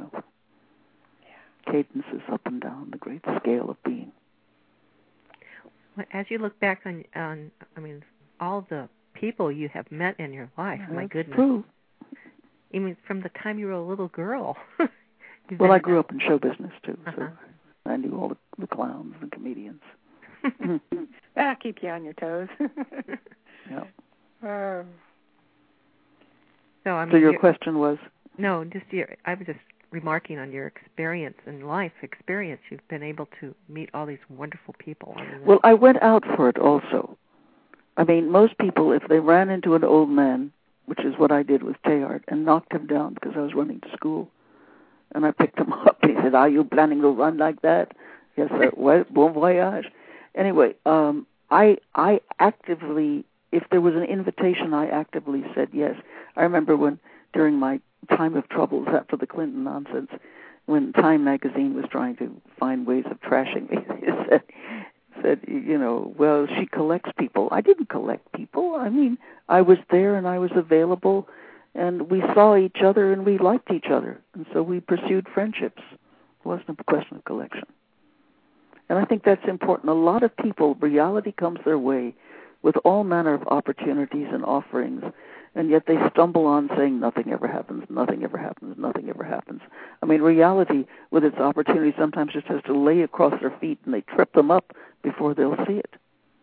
Cadences up and down, the great scale of being. As you look back on all the people you have met in your life, my goodness. True. Even from the time you were a little girl. Well, I grew up in show business, too, so I knew all the clowns and comedians. That'll keep you on your toes. Yeah. So your question was? No, I was just remarking on your experience and life experience. You've been able to meet all these wonderful people. Well, I went out for it also. I mean, most people, if they ran into an old man, which is what I did with Teilhard, and knocked him down because I was running to school, and I picked him up. He said, "Are you planning to run like that?" Yes, sir. Well, bon voyage. Anyway, I actively, if there was an invitation, I actively said yes. I remember when, during my time of troubles after the Clinton nonsense, when Time magazine was trying to find ways of trashing me, they said, well, she collects people. I didn't collect people. I mean, I was there and I was available, and we saw each other and we liked each other, and so we pursued friendships. It wasn't a question of collection. And I think that's important. A lot of people, reality comes their way with all manner of opportunities and offerings, and yet they stumble on saying nothing ever happens, nothing ever happens, nothing ever happens. I mean, reality, with its opportunities, sometimes just has to lay across their feet, and they trip them up before they'll see it.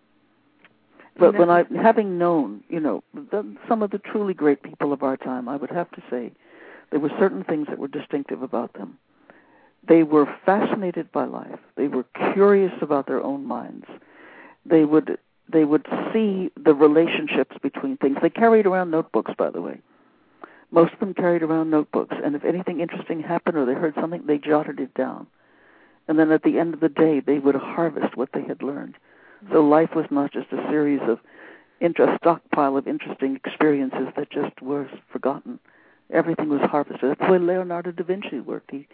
But having known, some of the truly great people of our time, I would have to say there were certain things that were distinctive about them. They were fascinated by life. They were curious about their own minds. They would see the relationships between things. They carried around notebooks, by the way. Most of them carried around notebooks, and if anything interesting happened or they heard something, they jotted it down. And then at the end of the day, they would harvest what they had learned. So life was not just a series of stockpile of interesting experiences that just were forgotten. Everything was harvested. That's the way Leonardo da Vinci worked. He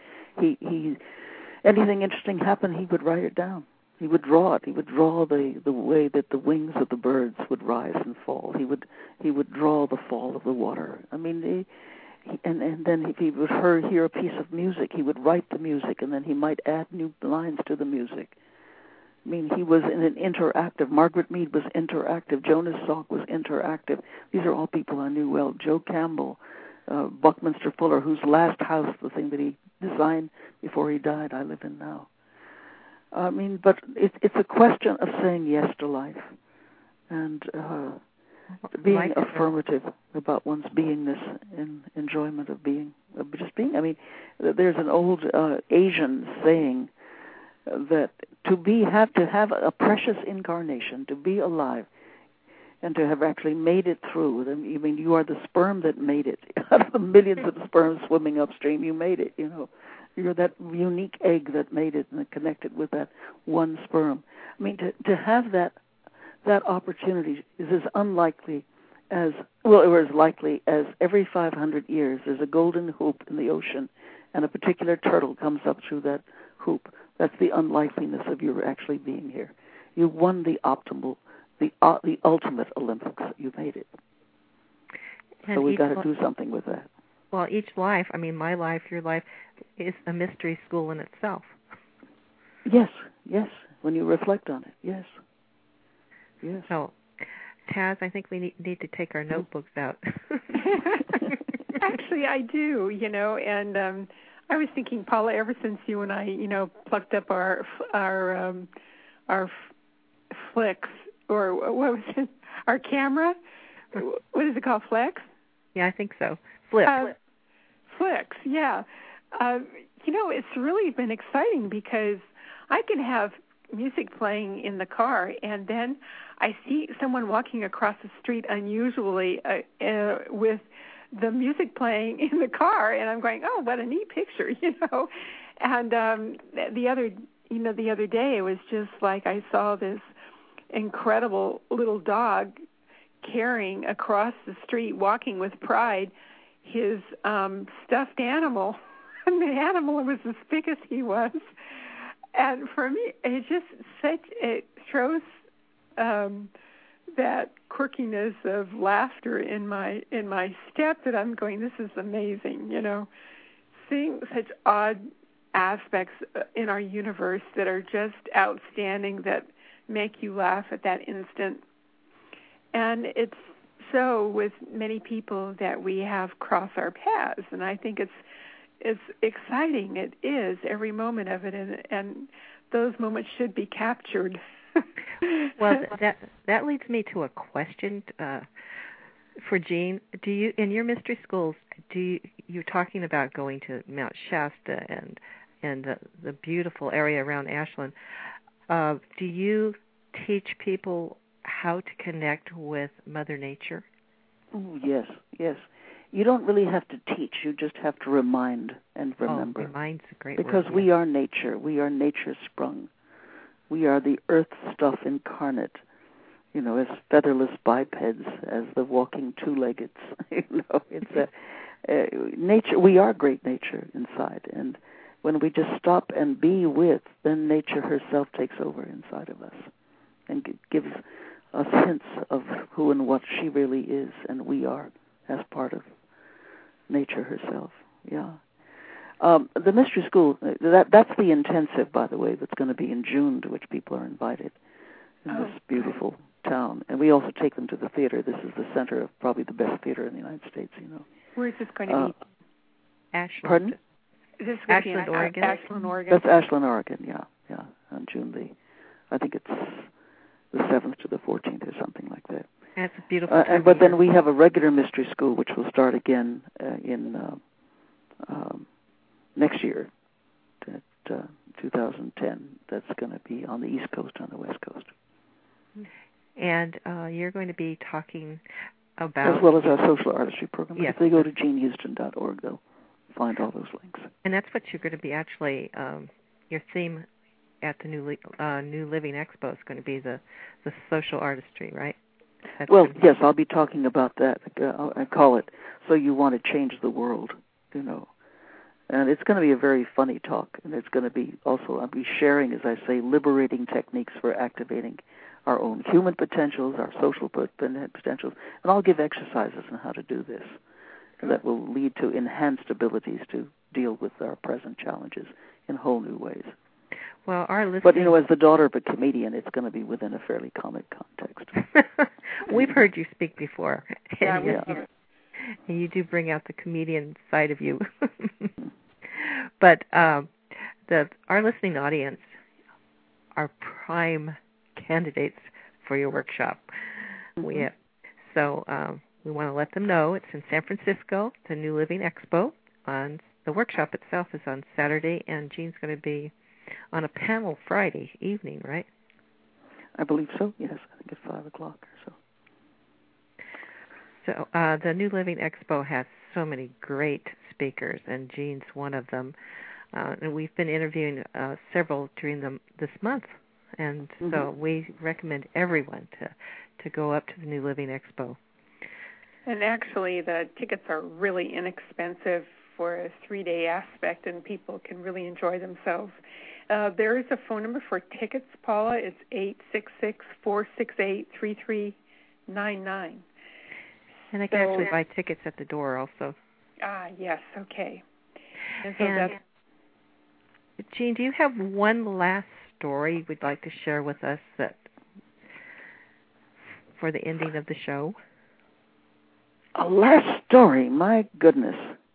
anything interesting happened, he would write it down. He would draw it. He would draw the way that the wings of the birds would rise and fall. He would draw the fall of the water. I mean, and then if he would hear a piece of music, he would write the music, and then he might add new lines to the music. I mean, he was in an interactive. Margaret Mead was interactive. Jonas Salk was interactive. These are all people I knew well. Joe Campbell, Buckminster Fuller, whose last house, the thing that he designed before he died, I live in now. I mean, but it's a question of saying yes to life and being affirmative about one's beingness and enjoyment of being, just being. I mean, there's an old Asian saying that to have a precious incarnation, to be alive, and to have actually made it through. I mean, you are the sperm that made it. Out of the millions of sperms swimming upstream, you made it, You're that unique egg that made it and connected with that one sperm. I mean, to have that opportunity is as unlikely as, or as likely as every 500 years there's a golden hoop in the ocean and a particular turtle comes up through that hoop. That's the unlikeliness of your actually being here. You won the optimal, the ultimate Olympics. You made it. And so we've got to do something with that. Well, each life, I mean, my life, your life, is a mystery school in itself. Yes, when you reflect on it, yes. So, Taz, I think we need to take our notebooks out. Actually, I do, and I was thinking, Paula, ever since you and I, plucked up our Flex, or what was it? Our camera? What is it called, Flex? Yeah, I think so. Flex, yeah. It's really been exciting because I can have music playing in the car, and then I see someone walking across the street unusually with the music playing in the car, and I'm going, oh, what a neat picture, And the other day, it was just like I saw this incredible little dog carrying across the street, walking with pride, his stuffed animal. And the animal was as big as he was. And for me, it shows that quirkiness of laughter in my step that I'm going, this is amazing, seeing such odd aspects in our universe that are just outstanding, that make you laugh at that instant. And it's so with many people that we have crossed our paths, and I think it's exciting. It is, every moment of it, and those moments should be captured. Well, that leads me to a question for Jean. Do you, in your mystery schools, you're talking about going to Mount Shasta and the beautiful area around Ashland? Do you teach people how to connect with Mother Nature? Oh, yes. You don't really have to teach. You just have to remind and remember. Oh, remind's a great because word. We are nature. We are nature sprung. We are the earth stuff incarnate, as featherless bipeds, as the walking two-leggeds. It's nature. We are great nature inside, and when we just stop and be with, then nature herself takes over inside of us and gives us hints of who and what she really is and we are as part of nature herself. Yeah. The mystery school, that's the intensive, by the way, that's going to be in June, to which people are invited in this beautiful town. And we also take them to the theater. This is the center of probably the best theater in the United States, Where is this going to be? Ashland. Pardon? Is this Ashland, Oregon? Ashland, Oregon. That's Ashland, Oregon, yeah. On June I think it's the 7th to the 14th or something like that. That's a beautiful time. But then we have a regular mystery school, which will start again in next year, 2010. That's going to be on the East Coast, on the West Coast. And you're going to be talking about... As well as our social artistry program. Yes. If they go to jeanhouston.org, they'll find all those links. And that's what you're going to be actually... your theme at the New Living Expo is going to be the social artistry, right? Yes, I'll be talking about that. I call it So You Want to Change the World, And it's going to be a very funny talk, and it's going to be also, I'll be sharing, as I say, liberating techniques for activating our own human potentials, our social potentials, and I'll give exercises on how to do this. That will lead to enhanced abilities to deal with our present challenges in whole new ways. Well, our listeners... But, as the daughter of a comedian, it's going to be within a fairly comic context. We've heard you speak before. Yeah. And you do bring out the comedian side of you. But our listening audience are prime candidates for your workshop. Mm-hmm. We want to let them know it's in San Francisco, the New Living Expo. The workshop itself is on Saturday, and Jean's going to be on a panel Friday evening, right? I believe so, yes. I think it's 5 o'clock or so. So the New Living Expo has so many great speakers, and Jean's one of them. And we've been interviewing several during this month, and so we recommend everyone to go up to the New Living Expo. And actually, the tickets are really inexpensive for a 3-day aspect, and people can really enjoy themselves. There is a phone number for tickets, Paula. It's 866-468-3399. And they can actually buy tickets at the door also. Yes, okay. And Jean, do you have one last story you'd like to share with us for the ending of the show? A last story, my goodness.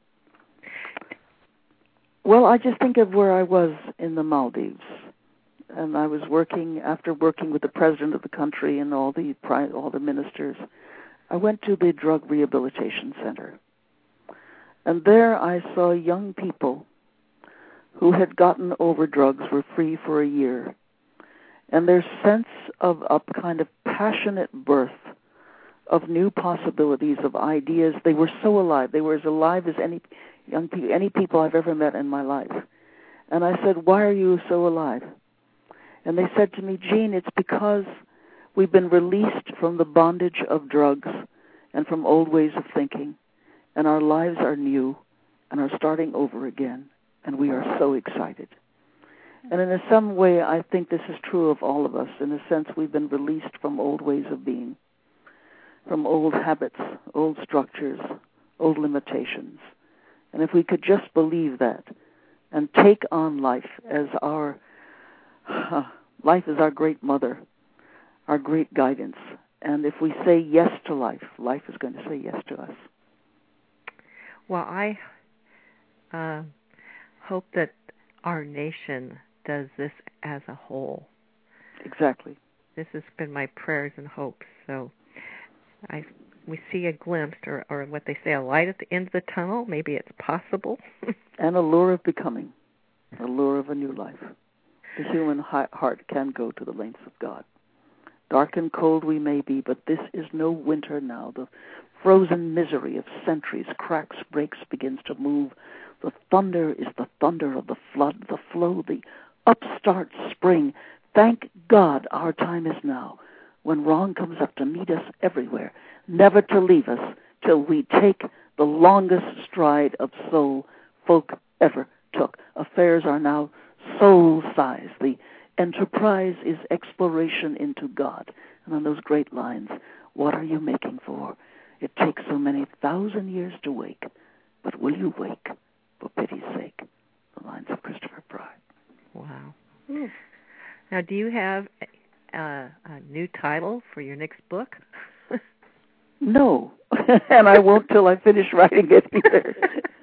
Well, I just think of where I was in the Maldives. And I was after working with the president of the country and all the ministers, I went to the drug rehabilitation center. And there I saw young people who had gotten over drugs, were free for a year. And their sense of a kind of passionate birth of new possibilities, of ideas, they were so alive. They were as alive as any people I've ever met in my life. And I said, why are you so alive? And they said to me, Jean, it's because we've been released from the bondage of drugs and from old ways of thinking, and our lives are new and are starting over again, and we are so excited. And in some way, I think this is true of all of us. In a sense, we've been released from old ways of being, from old habits, old structures, old limitations. And if we could just believe that and take on life as our great mother, our great guidance. And if we say yes to life, life is going to say yes to us. Well, I hope that our nation does this as a whole. Exactly. This has been my prayers and hopes. So we see a glimpse, or what they say, a light at the end of the tunnel. Maybe it's possible. And a lure of becoming, a lure of a new life. The human heart can go to the lengths of God. Dark and cold we may be, but this is no winter now. The frozen misery of centuries cracks, breaks, begins to move. The thunder is the thunder of the flood, the flow, the upstart spring. Thank God our time is now, when wrong comes up to meet us everywhere, never to leave us till we take the longest stride of soul folk ever took. Affairs are now soul-size. The enterprise is exploration into God. And on those great lines, what are you making for? It takes so many 1,000 years to wake, but will you wake for pity's sake? The lines of Christopher Pry. Wow. Now, do you have a new title for your next book? No, and I won't till I finish writing it either.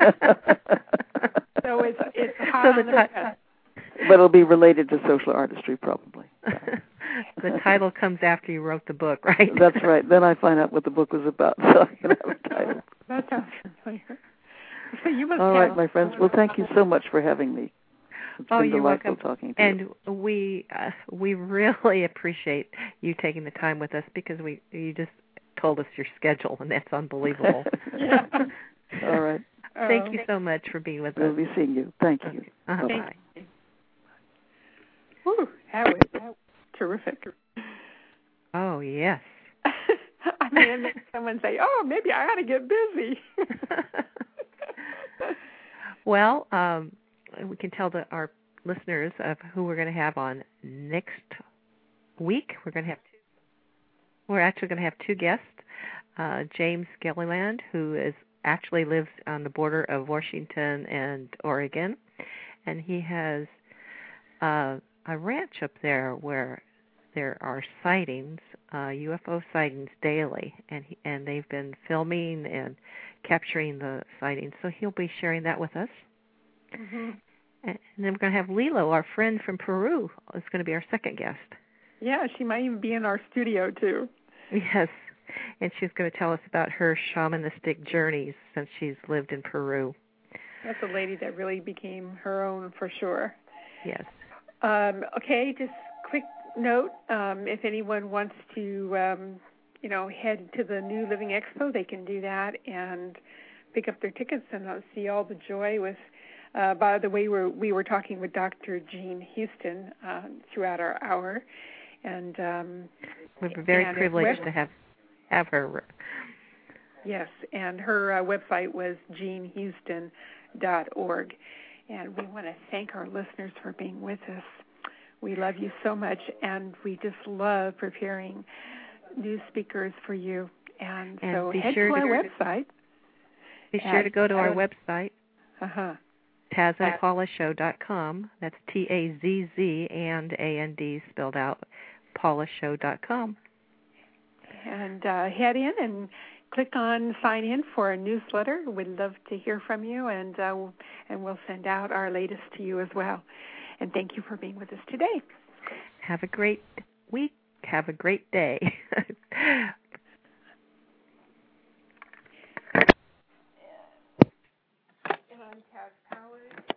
So it's hot on the press. But it'll be related to social artistry, probably. The title comes after you wrote the book, right? That's right. Then I find out what the book was about, so I can have a title. That sounds familiar. So you must All right, my friends. Well, thank you so much for having me. It's been delightful talking to you. And we really appreciate you taking the time with us, because you just told us your schedule, and that's unbelievable. Yeah. All right. Thank you so much for being with us. We'll be seeing you. Thank you. Bye. Whew, that was terrific. Oh, yes. I mean, someone say, oh, maybe I ought to get busy. Well, we can tell our listeners of who we're going to have on next week. We're actually going to have two guests. James Gilliland, who actually lives on the border of Washington and Oregon, and he has a ranch up there where there are sightings, UFO sightings daily, and they've been filming and capturing the sightings. So he'll be sharing that with us. Mm-hmm. And then we're going to have Lilo, our friend from Peru, is going to be our second guest. Yeah, she might even be in our studio, too. Yes, and she's going to tell us about her shamanistic journeys since she's lived in Peru. That's a lady that really became her own, for sure. Yes. Okay, just quick note, if anyone wants to, head to the New Living Expo, they can do that and pick up their tickets and see all the joy with, by the way, we were talking with Dr. Jean Houston throughout our hour. And we're very privileged to have her. Yes, and her website was jeanhouston.org. And we want to thank our listeners for being with us. We love you so much, and we just love preparing new speakers for you. And so head to our website. Be sure to go to our website, TazandPaulaShow.com. That's Tazz and AND spelled out, PaulaShow.com. And head in and click on sign in for a newsletter. We'd love to hear from you, and we'll send out our latest to you as well. And thank you for being with us today. Have a great week. Have a great day. And I'm Taz Powers.